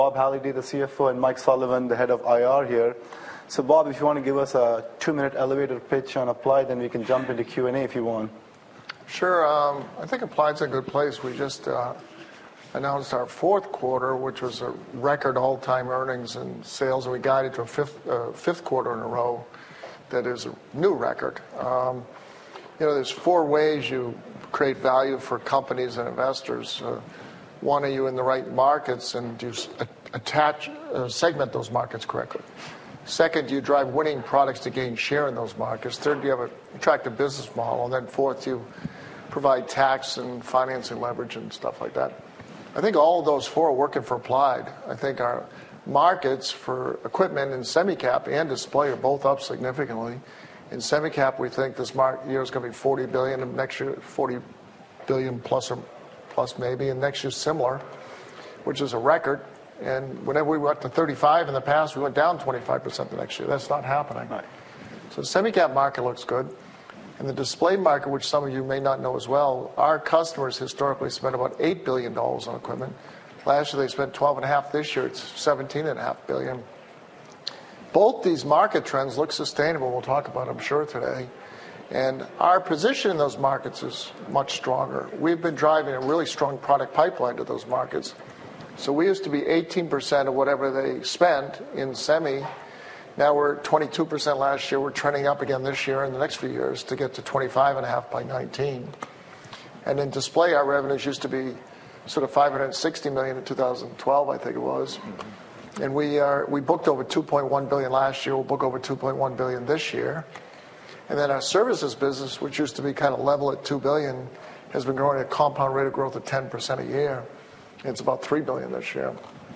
Bob Halliday, the CFO, and Mike Sullivan, the head of IR here. So Bob, if you want to give us a 2-minute elevator pitch on Applied, then we can jump into Q&A if you want. Sure. I think Applied's a good place. We just announced our fourth quarter, which was a record all-time earnings and sales, and we guided to a fifth quarter in a row that is a new record. There's 4 ways you create value for companies and investors. One, are you in the right markets and do you segment those markets correctly? Second, do you drive winning products to gain share in those markets? Third, do you have an attractive business model? And then fourth, do you provide tax and financing leverage and stuff like that? I think all of those 4 are working for Applied. I think our markets for equipment and semi-cap and display are both up significantly. In semi-cap, we think this year is going to be $40 billion, and next year $40 billion plus maybe, and next year similar, which is a record. And whenever we went to 35 in the past, we went down 25% the next year. That's not happening. Right. So the semi-cap market looks good. And the display market, which some of you may not know as well, our customers historically spent about $8 billion on equipment. Last year they spent $12.5. This year it's $17.5 billion. Both these market trends look sustainable. We'll talk about, I'm sure, today. And our position in those markets is much stronger. We've been driving a really strong product pipeline to those markets. So we used to be 18% of whatever they spent in semi. Now we're 22% last year. We're trending up again this year and the next few years to get to 25.5 by 19. And in display, our revenues used to be sort of $560 million in 2012, I think it was. And we booked over $2.1 billion last year. We'll book over $2.1 billion this year. And then our services business, which used to be kind of level at $2 billion, has been growing at a compound rate of growth of 10% a year. It's about $3 billion this year.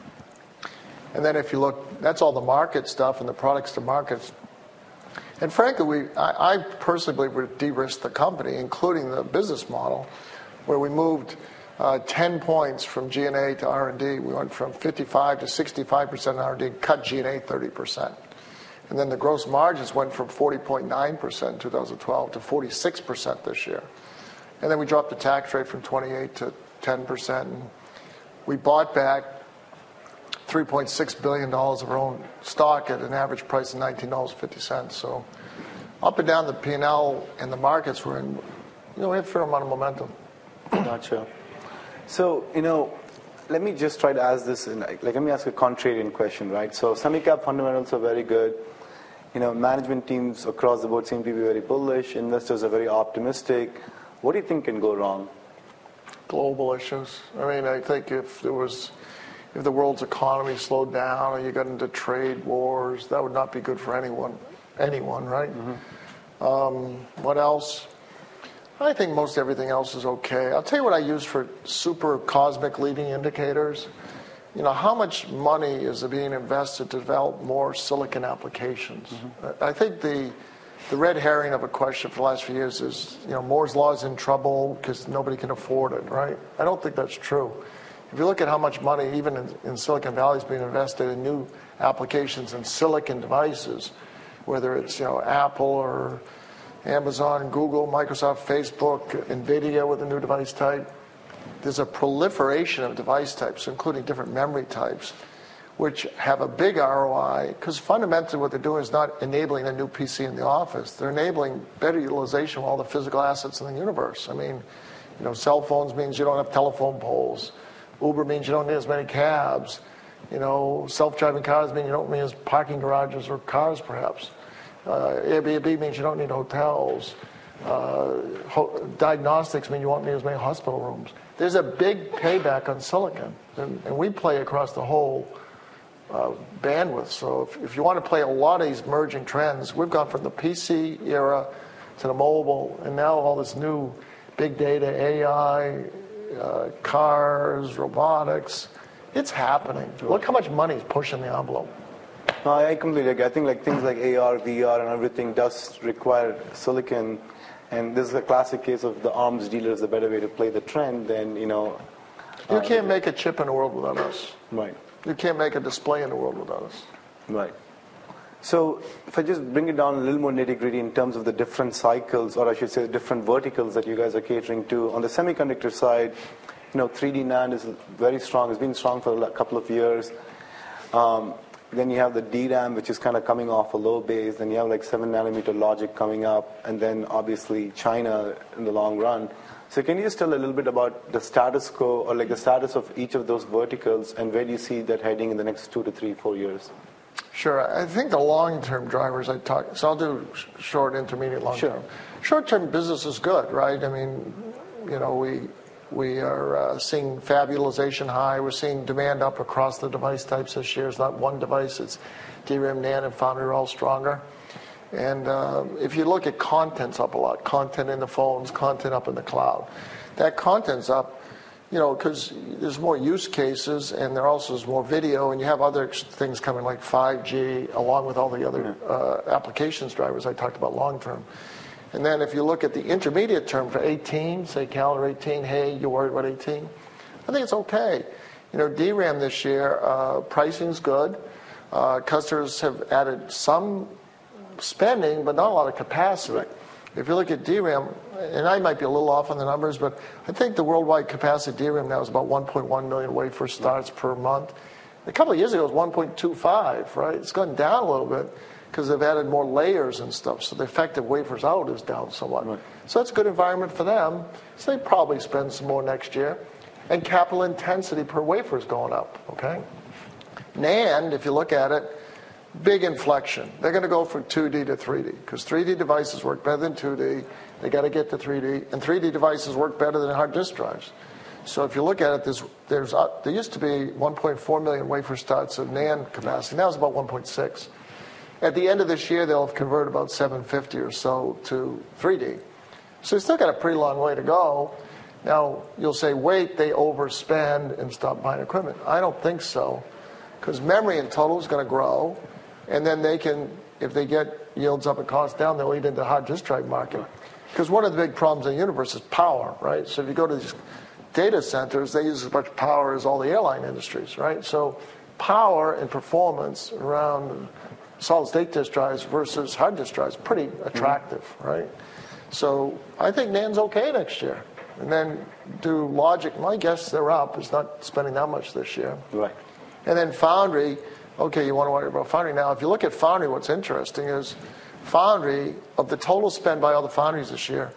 And then if you look, that's all the market stuff and the products to markets. And frankly, I personally believe we de-risked the company, including the business model, where we moved 10 points from G&A to R&D. We went from 55 to 65% in R&D, cut G&A 30%. And then the gross margins went from 40.9% in 2012 to 46% this year. And then we dropped the tax rate from 28 to 10%. And we bought back $3.6 billion of our own stock at an average price of $19.50. So up and down the P&L and the markets we're in, we have a fair amount of momentum. Gotcha. So, let me just try to ask this, let me ask a contrarian question, right? So semi-cap fundamentals are very good. Management teams across the board seem to be very bullish. Investors are very optimistic. What do you think can go wrong? Global issues. I think if the world's economy slowed down or you got into trade wars, that would not be good for anyone, right? Mm-hmm. What else? I think most everything else is okay. I'll tell you what I use for super cosmic leading indicators. How much money is being invested to develop more silicon applications? Mm-hmm. I think the red herring of a question for the last few years is, Moore's Law is in trouble because nobody can afford it, right? I don't think that's true. If you look at how much money, even in Silicon Valley, is being invested in new applications and silicon devices, whether it's Apple or Amazon, Google, Microsoft, Facebook, NVIDIA with a new device type. There's a proliferation of device types, including different memory types, which have a big ROI, because fundamentally what they're doing is not enabling a new PC in the office. They're enabling better utilization of all the physical assets in the universe. Cell phones means you don't have telephone poles. Uber means you don't need as many cabs. Self-driving cars mean you don't need as parking garages or cars, perhaps. Airbnb means you don't need hotels. Diagnostics mean you won't need as many hospital rooms. There's a big payback on silicon, and we play across the whole bandwidth. So if you want to play a lot of these merging trends, we've gone from the PC era to the mobile, and now all this new big data, AI, cars, robotics. It's happening. Look how much money is pushing the envelope. No, I completely agree. I think things like AR, VR, and everything does require silicon. And this is a classic case of the arms dealer is a better way to play the trend than, You can't make a chip in the world without us. Right. You can't make a display in the world without us. Right. So if I just bring it down a little more nitty-gritty in terms of the different cycles, or I should say different verticals that you guys are catering to. On the semiconductor side, 3D NAND is very strong. It's been strong for a couple of years. Then you have the DRAM, which is kind of coming off a low base. Then you have like 7 nanometer logic coming up, and then obviously China in the long run. So can you just tell a little bit about the status quo, or like the status of each of those verticals, and where do you see that heading in the next 2 to 3, 4 years? Sure. I think the long-term drivers so I'll do short, intermediate, long-term. Short-term business is good, right? I mean, we are seeing fab utilization high. We're seeing demand up across the device types this year. It's not one device. It's DRAM, NAND, and foundry are all stronger. And if you look at content's up a lot. Content in the phones, content up in the cloud. That content's up, because there's more use cases, and there also is more video, and you have other things coming like 5G, along with all the other applications drivers I talked about long-term. And then if you look at the intermediate term for 18, say calendar 18, hey, you worried about 18? I think it's okay. DRAM this year, pricing's good. Customers have added some spending, but not a lot of capacity. Right. If you look at DRAM, and I might be a little off on the numbers, but I think the worldwide capacity of DRAM now is about 1.1 million wafer starts per month. A couple of years ago, it was 1.25, right? It's gone down a little bit because they've added more layers and stuff, so the effective wafers out is down somewhat. Right. So that's a good environment for them. So they probably spend some more next year. And capital intensity per wafer is going up, okay? NAND, if you look at it, big inflection. They're going to go from 2D to 3D because 3D devices work better than 2D. They got to get to 3D, and 3D devices work better than hard disk drives. So if you look at it, there used to be 1.4 million wafer starts of NAND capacity. Now it's about 1.6. At the end of this year, they'll have converted about 750 or so to 3D. So it's still got a pretty long way to go. Now you'll say, wait, they overspend and stop buying equipment. I don't think so, because memory in total is going to grow. And then they can, if they get yields up and costs down, they'll eat into the hard disk drive market. Because one of the big problems in the universe is power, right? So if you go to these data centers, they use as much power as all the airline industries, right? So power and performance around solid-state disk drives versus hard disk drives, pretty attractive, right? So I think NAND's okay next year. And then do logic, my guess they're up. It's not spending that much this year. Right. And then foundry, okay, you want to worry about foundry. Now, if you look at foundry, what's interesting is foundry, of the total spend by all the foundries this year,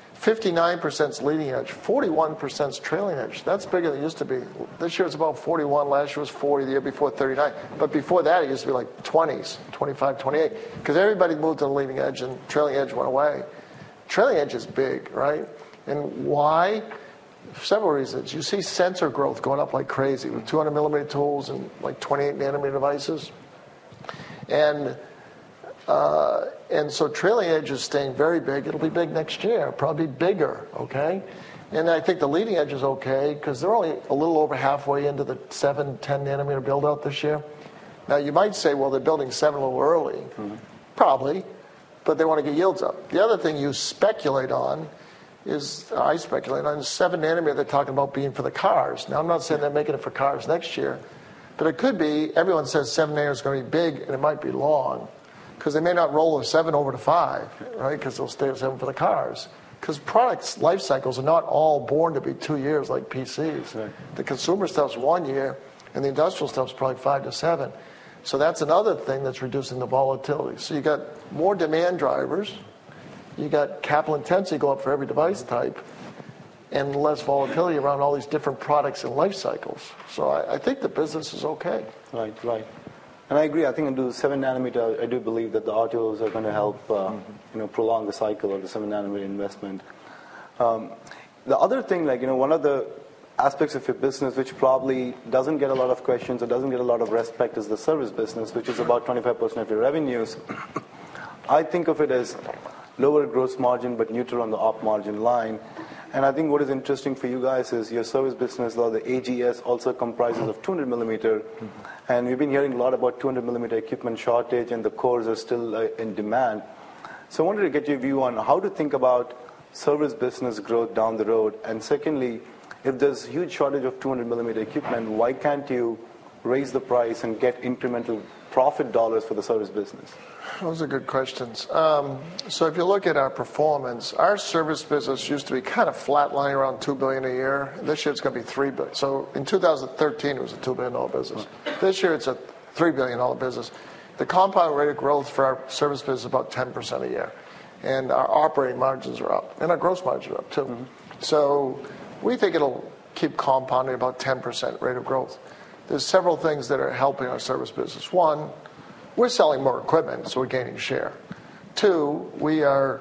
59% is leading edge, 41% is trailing edge. That's bigger than it used to be. This year it's about 41, last year was 40, the year before 39. But before that it used to be like 20s, 25, 28. Because everybody moved to the leading edge and trailing edge went away. Trailing edge is big, right? And why? Several reasons. You see sensor growth going up like crazy with 200 millimeter tools and like 28 nanometer devices. And so trailing edge is staying very big. It'll be big next year, probably bigger, okay? And I think the leading edge is okay because they're only a little over halfway into the 7, 10 nanometer build out this year. Now you might say, well, they're building 7 a little early. Mm-hmm. Probably, but they want to get yields up. The other thing you speculate on is, I speculate on 7 nanometer, they're talking about being for the cars. Now I'm not saying they're making it for cars next year, but it could be, everyone says 7 nanometer is going to be big and it might be long. Because they may not roll a 7 over to 5, right? Because they'll stay at 7 for the cars. Because products' life cycles are not all born to be 2 years like PCs. Right. The consumer stuff's 1 year, and the industrial stuff's probably 5 to 7. So that's another thing that's reducing the volatility. So you got more demand drivers, you got capital intensity go up for every device type, and less volatility around all these different products and life cycles. So I think the business is okay. Right, right. And I agree. I think into 7 nanometer, I do believe that the autos are going to help, prolong the cycle of the 7 nanometer investment. The other thing, one of the aspects of your business which probably doesn't get a lot of questions or doesn't get a lot of respect is the service business, which is about 25% of your revenues. I think of it as lower gross margin but neutral on the op margin line. And I think what is interesting for you guys is your service business, the AGS, also comprises of 200 millimeter. Mm-hmm. And we've been hearing a lot about 200 millimeter equipment shortage, and the cores are still in demand. So I wanted to get your view on how to think about service business growth down the road. And secondly, if there's a huge shortage of 200 millimeter equipment, why can't you raise the price and get incremental profit dollars for the service business? Those are good questions. So if you look at our performance, our service business used to be kind of flatlining around $2 billion a year. This year it's going to be $3 billion. So in 2013 it was a $2 billion business. This year it's a $3 billion business. The compound rate of growth for our service business is about 10% a year. And our operating margins are up. And our gross margins are up, too. Mm-hmm. So we think it'll keep compounding about 10% rate of growth. There's several things that are helping our service business. One, we're selling more equipment, so we're gaining share. Two, we are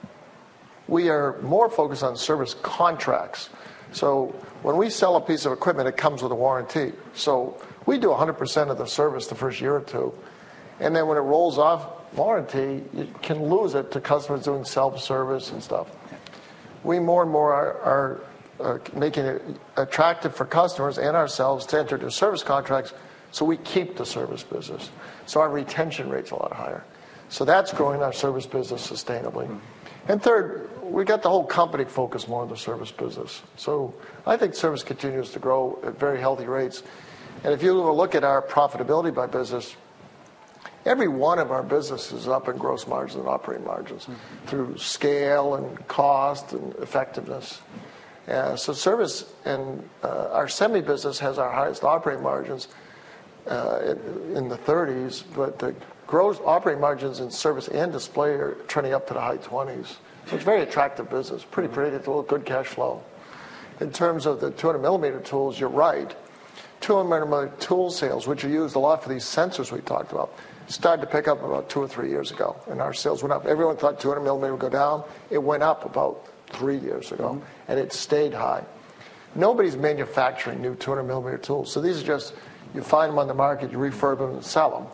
more focused on service contracts. So when we sell a piece of equipment, it comes with a warranty. So we do 100% of the service the first year or two. And then when it rolls off warranty, you can lose it to customers doing self-service and stuff. We more and more are making it attractive for customers and ourselves to enter into service contracts, so we keep the service business. So our retention rate's a lot higher. So that's growing our service business sustainably. And third, we got the whole company focused more on the service business. So I think service continues to grow at very healthy rates. And if you look at our profitability by business, every one of our businesses is up in gross margins and operating margins through scale and cost and effectiveness. So service and our semi business has our highest operating margins in the 30s, but the gross operating margins in service and display are trending up to the high 20s. So it's a very attractive business, pretty predictable, good cash flow. In terms of the 200 millimeter tools, you're right. 200 millimeter tool sales, which are used a lot for these sensors we talked about, started to pick up about 2 or 3 years ago, and our sales went up. Everyone thought 200 millimeter would go down. It went up about 3 years ago, and it stayed high. Nobody's manufacturing new 200 millimeter tools, so these are just, you find them on the market, you refurb them and sell them.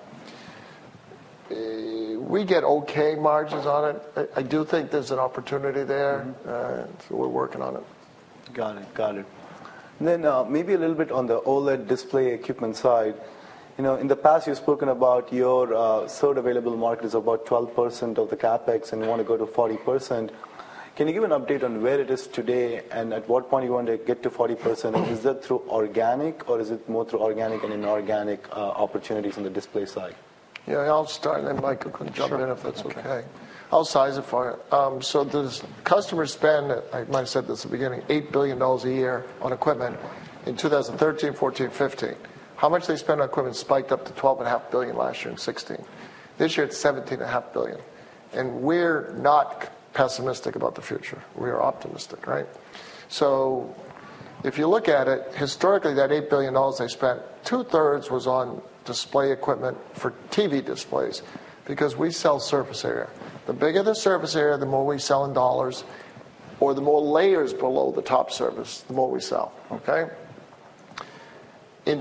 We get okay margins on it. I do think there's an opportunity there, so we're working on it. Got it. And then maybe a little bit on the OLED display equipment side. You know, in the past you've spoken about your served available market is about 12% of the capex, and you want to go to 40%. Can you give an update on where it is today, and at what point you want to get to 40%? And is that through organic, or is it more through organic and inorganic opportunities on the display side? Yeah, I'll start, and then Michael can jump in if that's okay. I'll size it for you. So the customers spend, I might have said this at the beginning, $8 billion a year on equipment in 2013, 14, 15. How much they spend on equipment spiked up to $12.5 billion last year in 16. This year it's $17.5 billion. And we're not pessimistic about the future. We are optimistic, right? So if you look at it, historically that $8 billion they spent, 2/3 was on display equipment for TV displays, because we sell surface area. The bigger the surface area, the more we sell in dollars, or the more layers below the top surface, the more we sell, okay? In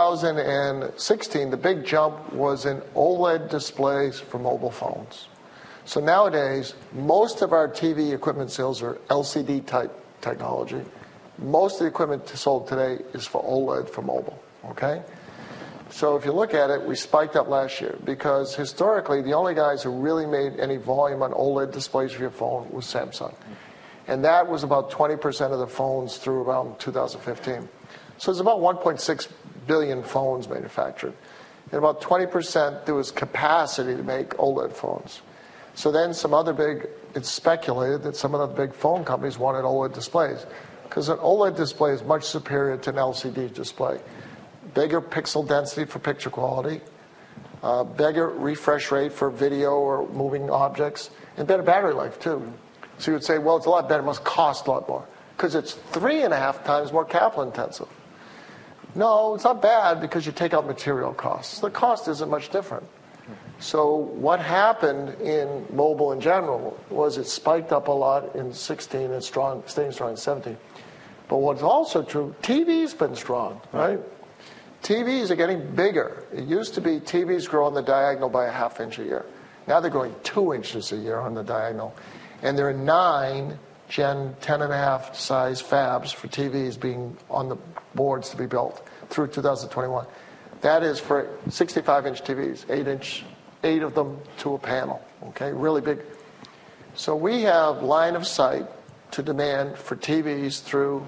2016, the big jump was in OLED displays for mobile phones. So nowadays, most of our TV equipment sales are LCD type technology. Most of the equipment sold today is for OLED for mobile, okay? So if you look at it, we spiked up last year because historically the only guys who really made any volume on OLED displays for your phone was Samsung. And that was about 20% of the phones through around 2015. So it's about 1.6 billion phones manufactured. And about 20% there was capacity to make OLED phones. So then it's speculated that some of the big phone companies wanted OLED displays, because an OLED display is much superior to an LCD display. Bigger pixel density for picture quality, bigger refresh rate for video or moving objects, and better battery life too. So you would say, well, it's a lot better, it must cost a lot more, because it's 3.5 times more capital intensive. No, it's not bad, because you take out material costs. The cost isn't much different. So what happened in mobile in general was it spiked up a lot in 16 and staying strong in 17. But what's also true, TV's been strong, right? TVs are getting bigger. It used to be TVs grow on the diagonal by 1/2 inch a year. Now they're growing 2 inches a year on the diagonal. And there are 9 Gen 10.5 size fabs for TVs being on the boards to be built through 2021. That is for 65-inch TVs, 8 of them to a panel, okay, really big. So we have line of sight to demand for TVs through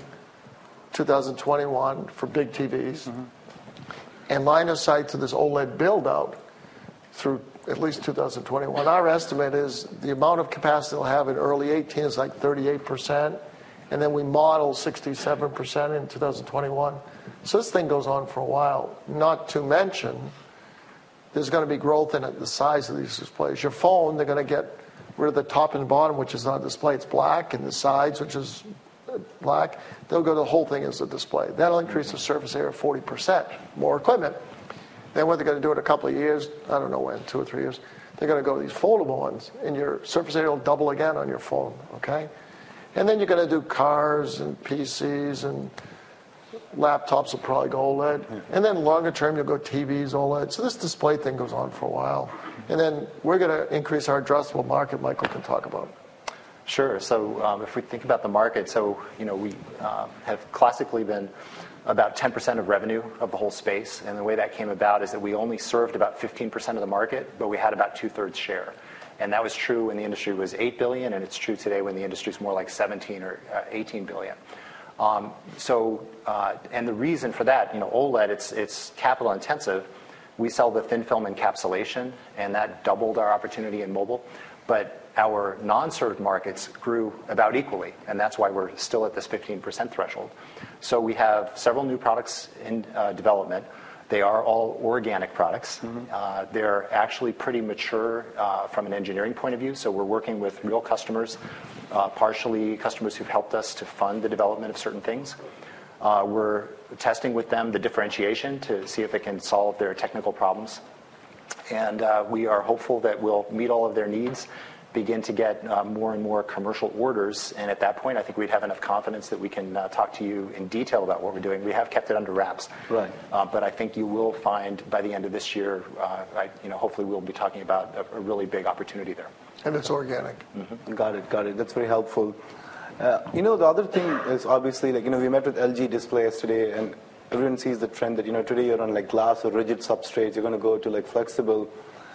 2021 for big TVs, and line of sight to this OLED build-out through at least 2021. Our estimate is the amount of capacity they'll have in early 18 is like 38%, and then we model 67% in 2021. So this thing goes on for a while, not to mention there's going to be growth in the size of these displays. Your phone, they're going to get rid of the top and bottom, which is not a display. It's black, and the sides, which is black. They'll go to the whole thing as a display. That'll increase the surface area 40%. More equipment. Then what they're going to do in a couple of years, I don't know when, 2 or 3 years, they're going to go to these foldable ones, and your surface area will double again on your phone, okay? And then you're going to do cars and PCs, and laptops will probably go OLED. And then longer term, you'll go TVs, OLED. So this display thing goes on for a while. And then we're going to increase our addressable market. Michael can talk about it. Sure. So if we think about the market, so we have classically been about 10% of revenue of the whole space. And the way that came about is that we only served about 15% of the market, but we had about 2/3 share. And that was true when the industry was $8 billion, and it's true today when the industry is more like 17 or 18 billion. And the reason for that, OLED, it's capital intensive. We sell the thin film encapsulation, and that doubled our opportunity in mobile. But our non-served markets grew about equally, and that's why we're still at this 15% threshold. So we have several new products in development. They are all organic products. They're actually pretty mature from an engineering point of view, so we're working with real customers, partially customers who've helped us to fund the development of certain things. We're testing with them the differentiation to see if it can solve their technical problems. And we are hopeful that we'll meet all of their needs, begin to get more and more commercial orders, and at that point I think we'd have enough confidence that we can talk to you in detail about what we're doing. We have kept it under wraps, right? But I think you will find by the end of this year, hopefully we'll be talking about a really big opportunity there. And it's organic. Got it. That's very helpful. The other thing is obviously we met with LG Display yesterday, and everyone sees the trend that today you're on glass or rigid substrates. You're going to go to flexible.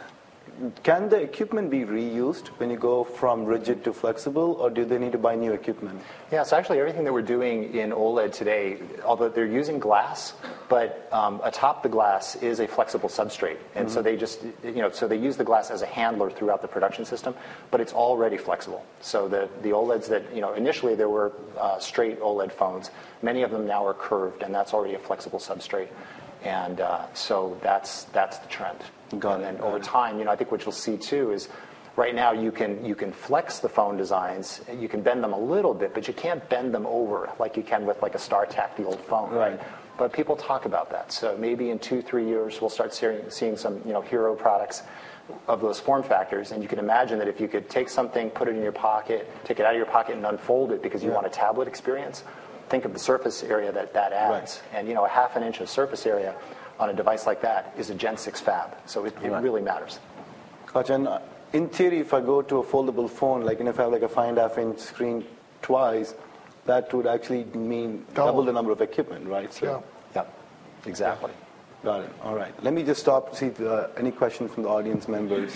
Can the equipment be reused when you go from rigid to flexible, or do they need to buy new equipment? Yeah, so actually everything that we're doing in OLED today, although they're using glass, but atop the glass is a flexible substrate. And so they just, so they use the glass as a handler throughout the production system, but it's already flexible. So the OLEDs that, initially there were straight OLED phones. Many of them now are curved, and that's already a flexible substrate. And so that's the trend. Got it. And over time, I think what you'll see too is right now you can flex the phone designs, you can bend them a little bit, but you can't bend them over like you can with a StarTAC, the old phone. Right. But people talk about that. So maybe in 2-3 years we'll start seeing some hero products of those form factors, and you can imagine that if you could take something, put it in your pocket, take it out of your pocket and unfold it because you want a tablet experience. Think of the surface area that adds. Right. And a 1/2 inch of surface area on a device like that is a Gen 6 fab. So it really matters. Gotcha. And in theory, if I go to a foldable phone, if I have a 5.5 inch screen twice, that would actually mean double the number of equipment, right? So, yeah, exactly. Got it. All right. Let me just stop to see if any questions from the audience members.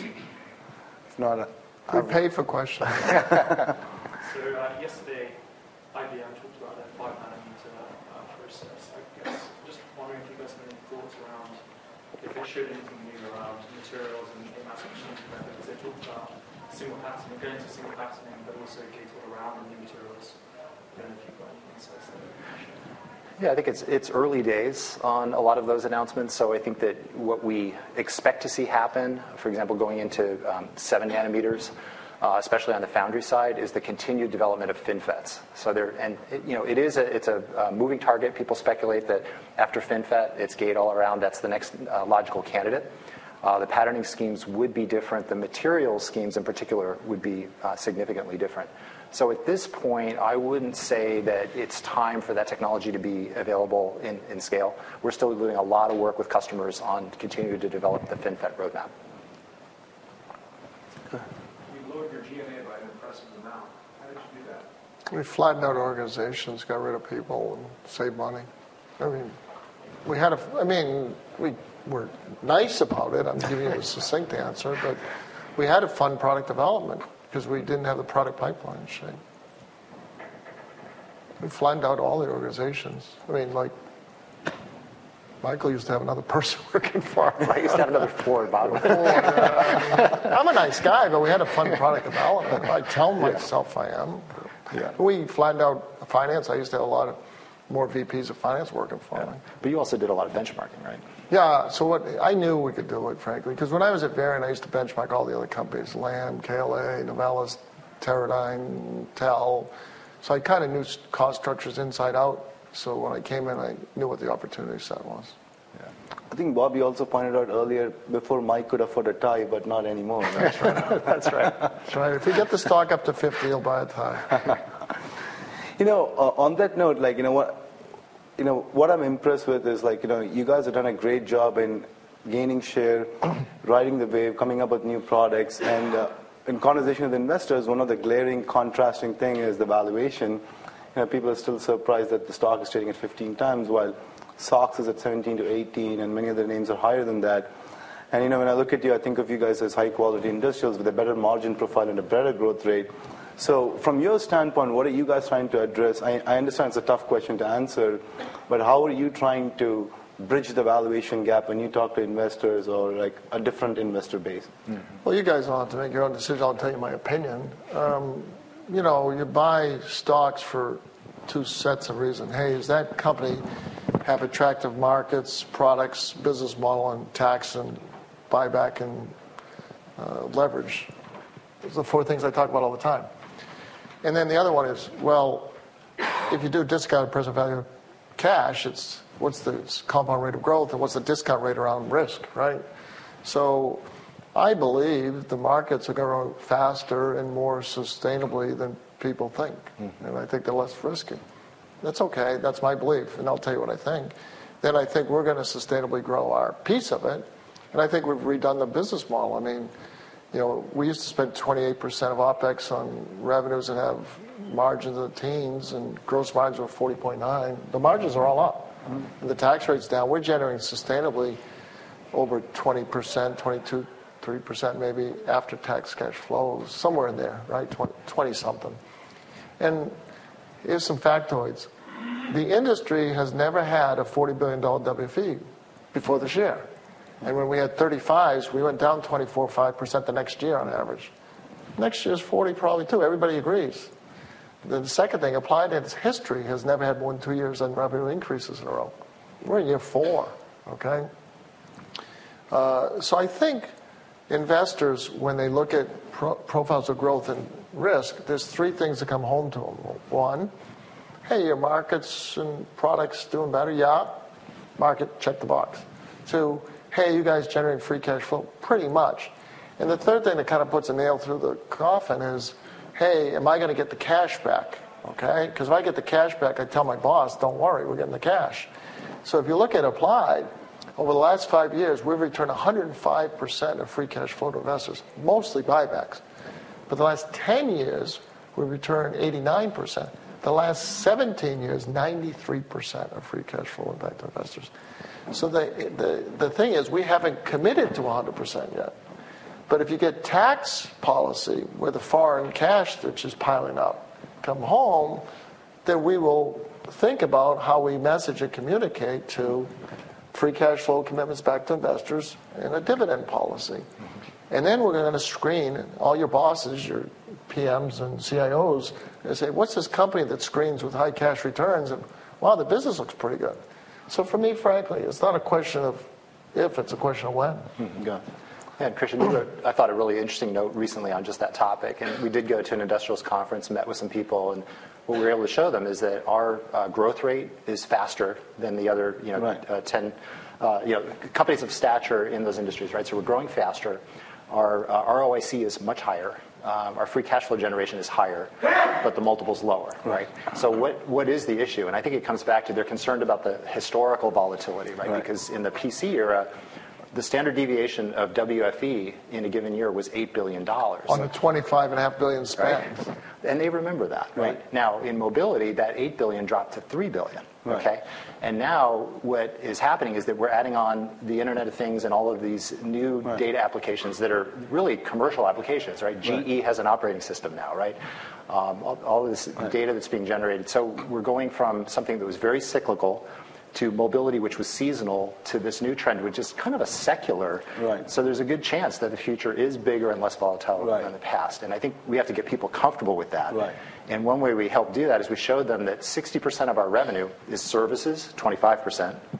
If not, we pay for questions. So yesterday, IBM talked about their 5 nanometer process. I guess just wondering if you guys have any thoughts around if they showed anything new around materials and mass machining, because they talked about single patterning, going to single patterning, but also gate all around the new materials. I don't know if you've got any insights there. Yeah, I think it's early days on a lot of those announcements. So I think that what we expect to see happen, for example, going into 7 nanometers, especially on the foundry side, is the continued development of FinFETs. So it's a moving target. People speculate that after FinFET, it's gate all around. That's the next logical candidate. The patterning schemes would be different. The material schemes in particular would be significantly different. So at this point, I wouldn't say that it's time for that technology to be available in scale. We're still doing a lot of work with customers on continuing to develop the FinFET roadmap. You lowered your G&A by an impressive amount. How did you do that? We flattened out organizations, got rid of people, and saved money. We were nice about it. I'm giving you a succinct answer, but we had to fund product development because we didn't have the product pipeline in shape. We flattened out all the organizations. Michael used to have another person working for him. I used to have another floor bottom. I'm a nice guy, but we had to fund product development. I tell myself I am. Yeah. We flattened out finance. I used to have a lot of more VPs of finance working for me. But you also did a lot of benchmarking, right? Yeah, so what I knew we could do it, frankly, because when I was at Varian, I used to benchmark all the other companies, Lam, KLA, Novellus, Teradyne, TEL. So I kind of knew cost structures inside out. So when I came in, I knew what the opportunity set was. Yeah. I think Bobby also pointed out earlier, before Mike could afford a tie, but not anymore. That's right. That's right. That's right. If we get the stock up to 50, he'll buy a tie. On that note, what I'm impressed with is you guys have done a great job in gaining share, riding the wave, coming up with new products, and in conversation with investors, one of the glaring contrasting thing is the valuation. People are still surprised that the stock is trading at 15 times, while SOX is at 17 to 18, and many other names are higher than that. And when I look at you, I think of you guys as high-quality industrials with a better margin profile and a better growth rate. So from your standpoint, what are you guys trying to address? I understand it's a tough question to answer, but how are you trying to bridge the valuation gap when you talk to investors or a different investor base? Mm-hmm. Well, you guys don't have to make your own decision. I'll tell you my opinion. You buy stocks for two sets of reasons. Hey, does that company have attractive markets, products, business model, and tax and buyback and leverage? Those are the four things I talk about all the time. And then the other one is, well, if you do discounted present value cash, it's what's the compound rate of growth and what's the discount rate around risk, right? So I believe the markets are going to grow faster and more sustainably than people think. Mm-hmm. And I think they're less risky. That's okay. That's my belief. And I'll tell you what I think. Then I think we're going to sustainably grow our piece of it. And I think we've redone the business model. I mean, we used to spend 28% of OPEX on revenues and have margins of the teens, and gross margins were 40.9. The margins are all up. Mm-hmm. And the tax rate's down. We're generating sustainably over 20%, 22, 3% maybe after-tax cash flows, somewhere in there, right? 20-something. And here's some factoids. The industry has never had a $40 billion WFE before this year. And when we had 35s, we went down 24.5% the next year on average. Next year's 40 probably too. Everybody agrees. The second thing, Applied in its history has never had more than 2 years on revenue increases in a row. We're in year 4, okay? So I think investors, when they look at profiles of growth and risk, there's 3 things that come home to them. 1, hey, your markets and products doing better? Yeah. Market, check the box. 2, hey, you guys generating free cash flow? Pretty much. And the third thing that kind of puts a nail through the coffin is, hey, am I going to get the cash back? Okay? Because if I get the cash back, I tell my boss, don't worry, we're getting the cash. So if you look at Applied, over the last 5 years, we've returned 105% of free cash flow to investors, mostly buybacks. But the last 10 years, we've returned 89%. The last 17 years, 93% of free cash flow back to investors. So the thing is, we haven't committed to 100% yet. But if you get tax policy where the foreign cash that's just piling up come home, then we will think about how we message and communicate to free cash flow commitments back to investors and a dividend policy. And then we're going to screen all your bosses, your PMs and CIOs, and say, what's this company that screens with high cash returns? And wow, the business looks pretty good. So for me, frankly, it's not a question of if, it's a question of when. Mm-hmm. Yeah. And Christian, you wrote, I thought, a really interesting note recently on just that topic. And we did go to an industrials conference, met with some people, and what we were able to show them is that our growth rate is faster than the other 10 companies of stature in those industries, right? So we're growing faster. Our ROIC is much higher. Our free cash flow generation is higher, but the multiple's lower, right? So what is the issue? And I think it comes back to they're concerned about the historical volatility, right? Because in the PC era, the standard deviation of WFE in a given year was $8 billion. On a $25.5 billion spend. Right. And they remember that, right? Now, in mobility, that $8 billion dropped to $3 billion, okay? And now what is happening is that we're adding on the Internet of Things and all of these new data applications that are really commercial applications, right? GE has an operating system now, right? All of this data that's being generated. So we're going from something that was very cyclical to mobility, which was seasonal, to this new trend, which is kind of a secular. Right. So there's a good chance that the future is bigger and less volatile than the past. And I think we have to get people comfortable with that. Right. And one way we help do that is we showed them that 60% of our revenue is services, 25%,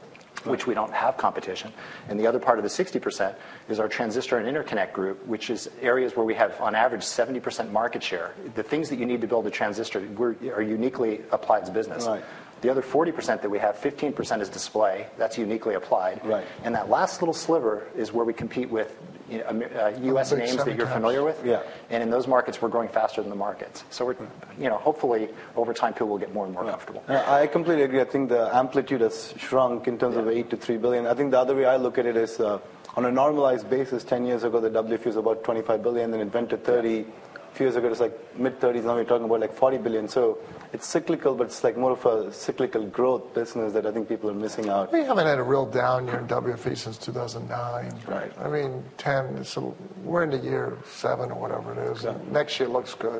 which we don't have competition. And the other part of the 60% is our transistor and interconnect group, which is areas where we have, on average, 70% market share. The things that you need to build a transistor are uniquely Applied's business. Right. The other 40% that we have, 15% is display. That's uniquely Applied. Right. And that last little sliver is where we compete with U.S. names that you're familiar with. Yeah. And in those markets, we're growing faster than the markets. So we're, hopefully, over time, people will get more and more comfortable. I completely agree. I think the amplitude has shrunk in terms of 8 to 3 billion. I think the other way I look at it is on a normalized basis, 10 years ago, the WFE was about 25 billion, then it went to 30. A few years ago, it was like mid-30s. Now we're talking about like 40 billion. So it's cyclical, but it's like more of a cyclical growth business that I think people are missing out. We haven't had a real down year in WFE since 2009. Right. I mean, 10, so we're into year 7 or whatever it is. And next year looks good.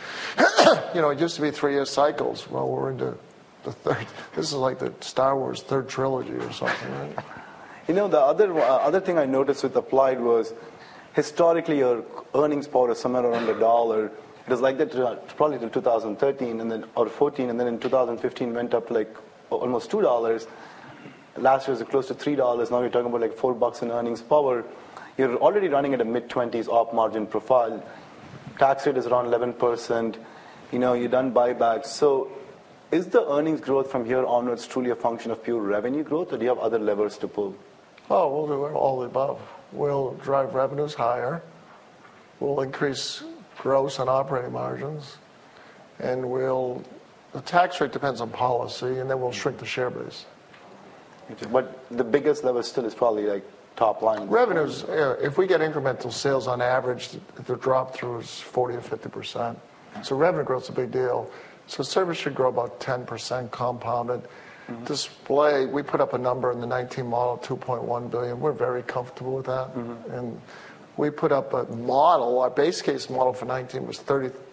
It used to be 3-year cycles. Well, we're into the third. This is like the Star Wars third trilogy or something, right? The other thing I noticed with Applied was historically your earnings power is somewhere around $1. It was like that probably till 2013 and then or 14, and then in 2015 went up to like almost $2. Last year was close to $3. Now you're talking about like $4 in earnings power. You're already running at a mid-20s op margin profile. Tax rate is around 11%. You've done buybacks. So is the earnings growth from here onwards truly a function of pure revenue growth, or do you have other levers to pull? Oh, we'll do all the above. We'll drive revenues higher. We'll increase gross and operating margins. And the tax rate depends on policy, and then we'll shrink the share base. But the biggest lever still is probably like top line. Revenues, if we get incremental sales on average, the drop through is 40 to 50%. So revenue growth is a big deal. So service should grow about 10% compounded. Mm-hmm. Display, we put up a number in the 19 model, 2.1 billion. We're very comfortable with that. Mm-hmm. And we put up a model, our base case model for 19 was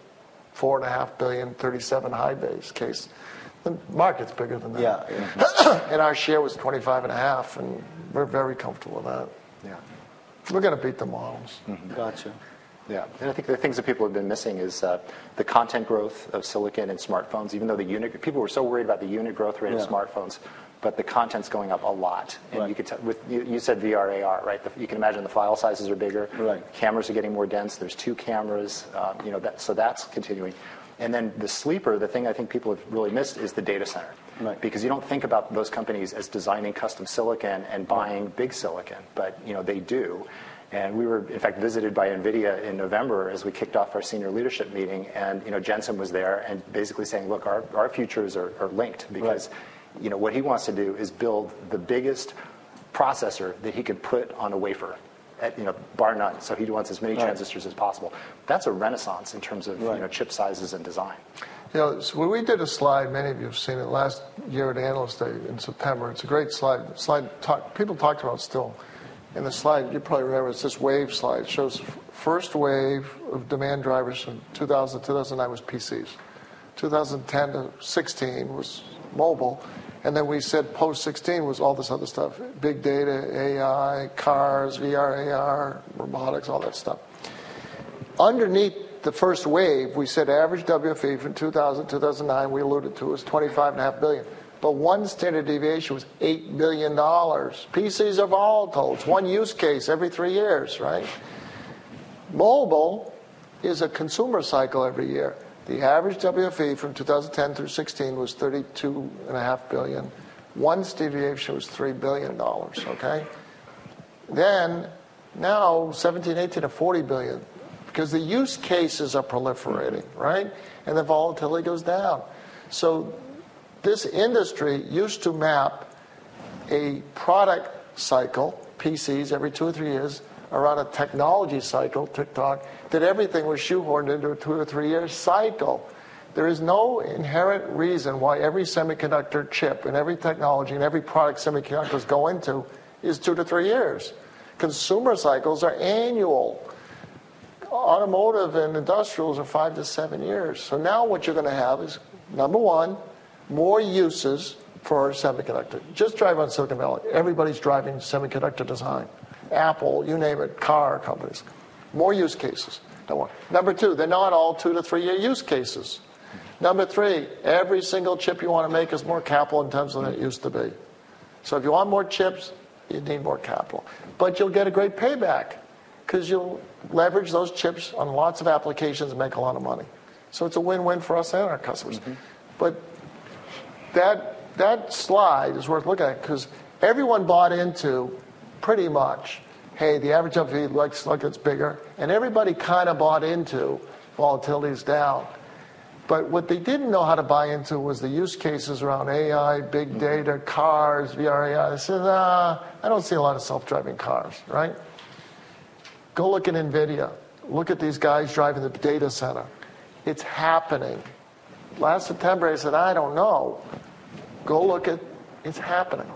34.5 billion, 37 high base case. The market's bigger than that. Yeah. And our share was 25.5, and we're very comfortable with that. Yeah. We're going to beat the models. Mm-hmm. Gotcha. Yeah, and I think the things that people have been missing is the content growth of silicon and smartphones, even though people were so worried about the unit growth rate of smartphones, but the content's going up a lot. And you could tell, you said VR, AR, right? You can imagine the file sizes are bigger. Right. Cameras are getting more dense. There's 2 cameras, so that's continuing. And then the sleeper, the thing I think people have really missed is the data center. Right. Because you don't think about those companies as designing custom silicon and buying big silicon, but they do. And we were, in fact, visited by NVIDIA in November as we kicked off our senior leadership meeting. And, Jensen was there and basically saying, look, our futures are linked because, what he wants to do is build the biggest processor that he could put on a wafer, bar none. So he wants as many transistors as possible. That's a renaissance in terms of, chip sizes and design. So when we did a slide, many of you have seen it last year at Analyst Day in September. It's a great slide. People talked about it still. In the slide, you probably remember, it's this wave slide. It shows first wave of demand drivers from 2000 to 2009 was PCs. 2010 to 16 was mobile. And then we said post-16 was all this other stuff. Big data, AI, cars, VR, AR, robotics, all that stuff. Underneath the first wave, we said average WFE from 2000 to 2009, we alluded to, was $25.5 billion. But one standard deviation was $8 billion. PCs are volatile. It's one use case every 3 years, right? Mobile is a consumer cycle every year. The average WFE from 2010 through 16 was $32.5 billion. One standard deviation was $3 billion, okay? Then, now, 17, 18, and 40 billion. Because the use cases are proliferating, right? And the volatility goes down. So this industry used to map a product cycle, PCs, every 2 or 3 years, around a technology cycle, TikTok, that everything was shoehorned into a 2 or 3 year cycle. There is no inherent reason why every semiconductor chip and every technology and every product semiconductors go into is 2 to 3 years. Consumer cycles are annual. Automotive and industrials are 5 to 7 years. So now what you're going to have is, number one, more uses for semiconductor. Just drive on Silicon Valley. Everybody's driving semiconductor design. Apple, you name it, car companies. More use cases. Number two, they're not all 2 to 3 year use cases. Number three, every single chip you want to make is more capital intensive than it used to be. So if you want more chips, you need more capital. But you'll get a great payback because you'll leverage those chips on lots of applications and make a lot of money. So it's a win-win for us and our customers. But that slide is worth looking at because everyone bought into pretty much, hey, the average WFE looks like it's bigger, and everybody kind of bought into volatility's down. But what they didn't know how to buy into was the use cases around AI, big data, cars, VR, AI. They said, I don't see a lot of self-driving cars, right? Go look at NVIDIA. Look at these guys driving the data center. It's happening. Last September, I said, I don't know. Go look at it's happening.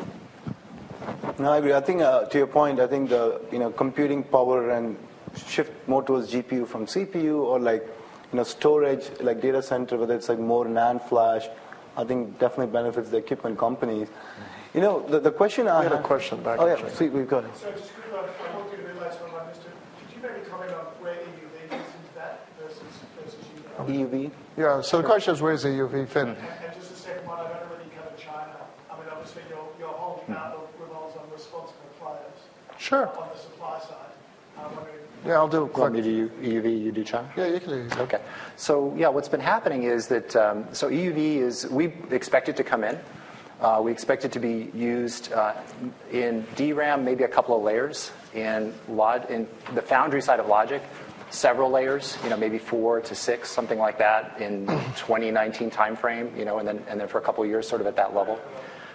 No, I agree. I think to your point, I think the computing power and shift more towards GPU from CPU or like storage, like data center, whether it's like more NAND flash, I think definitely benefits the equipment companies. The question I had a question back. Oh yeah, sweet, we've got it. So just quickly, I want to get a bit later on my list. Could you maybe comment on where EUV fits into that versus EUV? Yeah. So the question is, where does EUV fit? And just a second one, I don't really cover China. I mean, obviously your whole outlook revolves on responsible players. Sure. On the supply side. Yeah, I'll do a Want me quick. to do EUV, you do China? Yeah, you can do it. Okay. So yeah, what's been happening is that so EUV is we expect it to come in. We expect it to be used in DRAM, maybe a couple of layers. In the foundry side of logic, several layers. Maybe 4 to 6, something like that, in 2019 timeframe. And then for a couple of years, sort of at that level.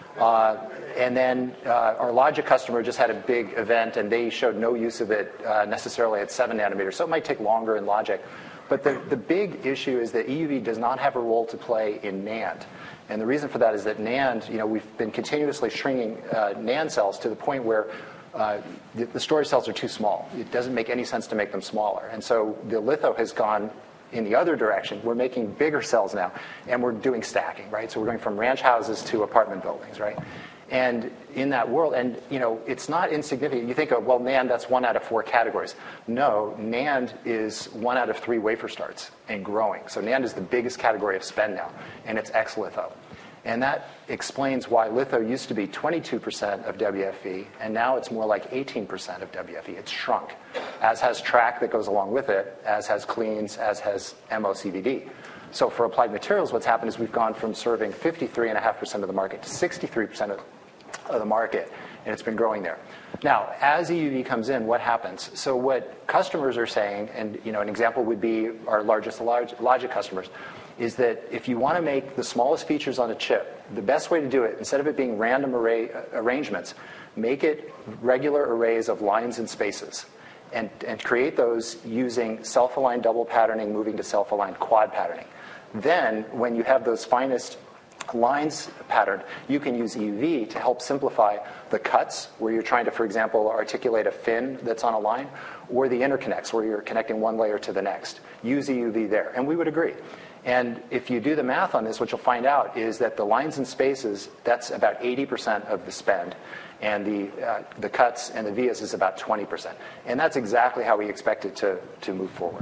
And then our logic customer just had a big event, and they showed no use of it necessarily at 7 nanometers. So it might take longer in logic. But the big issue is that EUV does not have a role to play in NAND. And the reason for that is that NAND, we've been continuously shrinking NAND cells to the point where the storage cells are too small. It doesn't make any sense to make them smaller. And so the litho has gone in the other direction. We're making bigger cells now, and we're doing stacking, right? So we're going from ranch houses to apartment buildings, right? And in that world, and it's not insignificant. You think of, well, NAND, that's 1 out of 4 categories. No, NAND is 1 out of 3 wafer starts and growing. So NAND is the biggest category of spend now, and it's ex-litho. And that explains why litho used to be 22% of WFE, and now it's more like 18% of WFE. It's shrunk, as has track that goes along with it, as has cleans, as has MOCVD. So for Applied Materials, what's happened is we've gone from serving 53.5% of the market to 63% of the market, and it's been growing there. Now, as EUV comes in, what happens? So what customers are saying, and an example would be our largest logic customers, is that if you want to make the smallest features on a chip, the best way to do it, instead of it being random array arrangements, make it regular arrays of lines and spaces. And create those using self-aligned double patterning, moving to self-aligned quad patterning. Then, when you have those finest lines patterned, you can use EUV to help simplify the cuts, where you're trying to, for example, articulate a fin that's on a line, or the interconnects, where you're connecting one layer to the next. Use EUV there, and we would agree. And if you do the math on this, what you'll find out is that the lines and spaces, that's about 80% of the spend. And the cuts and the vias is about 20%. And that's exactly how we expect it to move forward.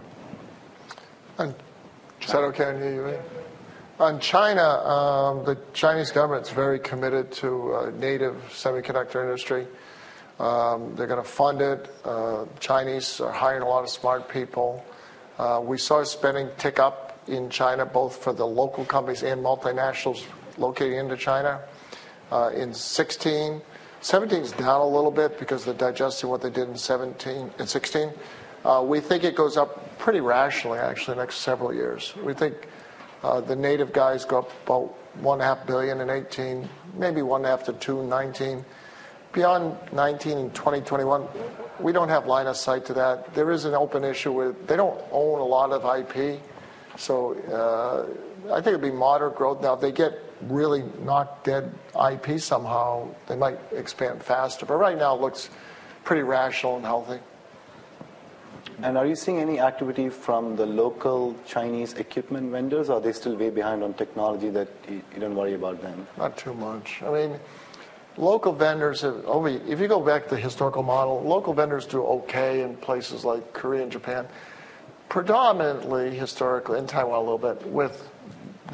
Is that okay on EUV? On China, the Chinese government's very committed to native semiconductor industry. They're going to fund it. Chinese are hiring a lot of smart people. We saw spending tick up in China, both for the local companies and multinationals located into China. In 16, 17 is down a little bit because they're digesting what they did in 16. We think it goes up pretty rationally, actually, the next several years. We think the native guys go up about $1.5 billion in 18, maybe 1.5 to 2 in 19. Beyond 19 and 2021, we don't have line of sight to that. There is an open issue with they don't own a lot of IP. So I think it'd be moderate growth. Now, if they get really knocked dead IP somehow, they might expand faster. But right now, it looks pretty rational and healthy. And are you seeing any activity from the local Chinese equipment vendors, or are they still way behind on technology that you don't worry about them? Not too much. I mean, local vendors have if you go back to the historical model, local vendors do okay in places like Korea and Japan. Predominantly, historically, in Taiwan a little bit, with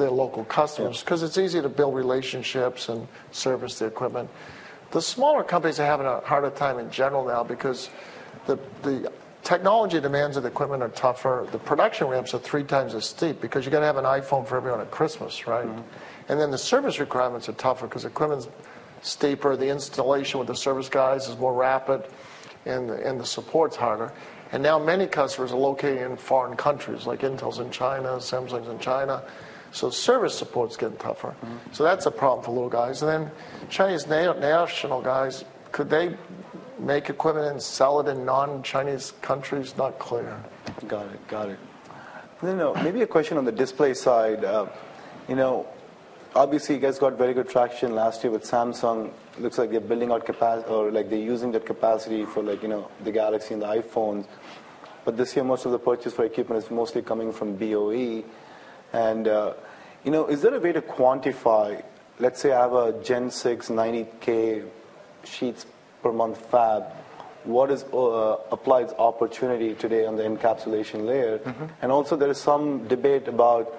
their local customers because it's easy to build relationships and service the equipment. The smaller companies are having a harder time in general now because the technology demands of the equipment are tougher. The production ramps are 3 times as steep because you got to have an iPhone for everyone at Christmas, right? And then the service requirements are tougher because equipment's steeper. The installation with the service guys is more rapid, and the support's harder. And now many customers are located in foreign countries, like Intel's in China, Samsung's in China. So service support's getting tougher. So that's a problem for little guys. And then Chinese national guys, could they make equipment and sell it in non-Chinese countries? Not clear. Got it. Maybe a question on the display side. Obviously you guys got very good traction last year with Samsung. Looks like they're building out capacity, or like they're using that capacity for the Galaxy and the iPhones. But this year most of the purchase for equipment is mostly coming from BOE. And is there a way to quantify, let's say I have a Gen 6 90K sheets per month fab, what is Applied's opportunity today on the encapsulation layer? And also there is some debate about,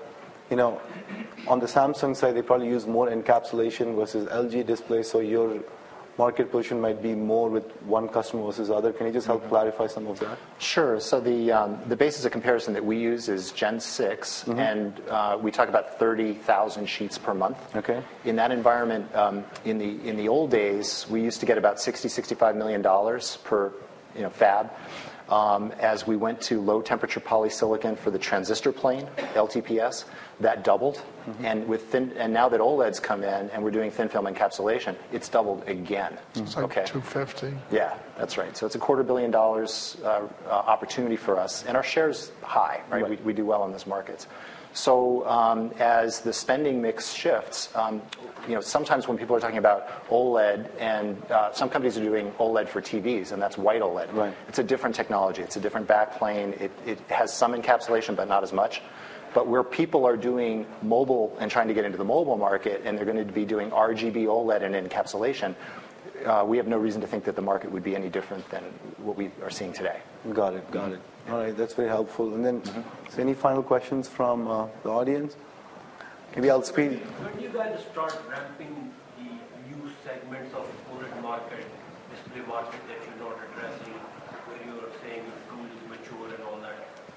on the Samsung side, they probably use more encapsulation versus LG display, so your market position might be more with one customer versus other. Can you just help clarify some of that? Sure. So the basis of comparison that we use is Gen 6, and we talk about 30,000 sheets per month. Okay. In that environment, in the old days, we used to get about $65 million per fab. As we went to low temperature polysilicon for the transistor plane, LTPS, that doubled. And now that OLED's come in and we're doing thin film encapsulation, it's doubled again. It's like 250. Yeah, that's right. So it's $250 million opportunity for us, and our share's high, right? We do well in those markets. So as the spending mix shifts, sometimes when people are talking about OLED, and some companies are doing OLED for TVs, and that's white OLED. Right. It's a different technology. It's a different backplane. It has some encapsulation, but not as much. But where people are doing mobile and trying to get into the mobile market, and they're going to be doing RGB OLED and encapsulation, we have no reason to think that the market would be any different than what we are seeing today. Got it. All right, that's very helpful. And then, so any final questions from the audience? Maybe I'll speak. When you guys start ramping the new segments of OLED market, display market that you're not addressing, where you're saying your tool is mature and all that,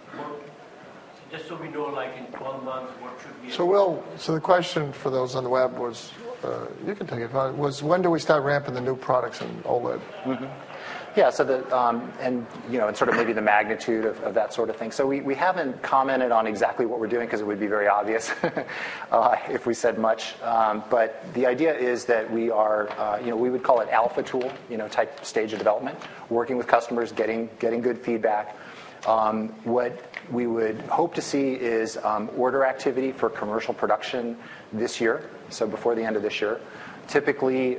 just so we know, like in 12 months, what should be... So the question for those on the web was, you can take it, was when do we start ramping the new products in OLED? Yeah, so and sort of maybe the magnitude of that sort of thing. So we haven't commented on exactly what we're doing because it would be very obvious if we said much. But the idea is that we are, we would call it alpha tool, type stage of development, working with customers, getting good feedback. What we would hope to see is order activity for commercial production this year, so before the end of this year. Typically,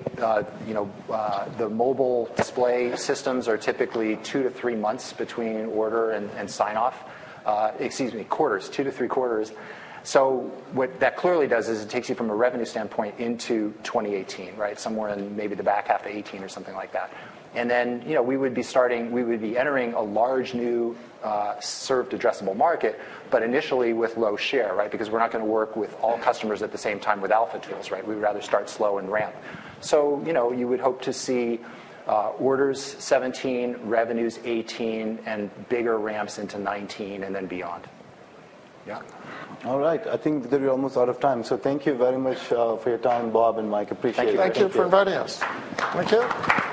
the mobile display systems are typically 2 to 3 months between order and sign-off. Quarters, 2 to 3 quarters. So what that clearly does is it takes you from a revenue standpoint into 2018, right? Somewhere in maybe the back half of 2018 or something like that. And then, we would be entering a large new served addressable market, but initially with low share, right? Because we're not going to work with all customers at the same time with alpha tools, right? We would rather start slow and ramp. So, you would hope to see orders 17, revenues 18, and bigger ramps into 19 and then beyond. Yeah. All right. I think that we're almost out of time. So thank you very much for your time, Bob and Mike. Appreciate it. Thank you for inviting us. Thank you.